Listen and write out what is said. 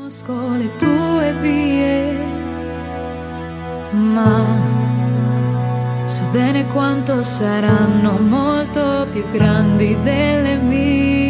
Conosco le tue vie, ma so bene quanto saranno molto più grandi delle mie.